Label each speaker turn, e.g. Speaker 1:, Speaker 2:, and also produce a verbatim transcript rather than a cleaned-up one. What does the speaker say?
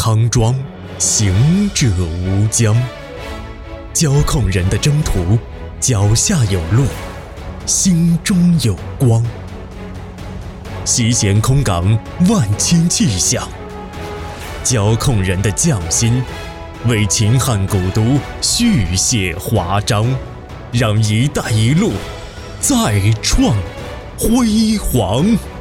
Speaker 1: 康庄，行者无疆。交控人的征途，脚下有路，心中有光。西咸空港万顷气象，交控人的匠心，为秦汉古都续写华章，让“一带一路”再创辉煌。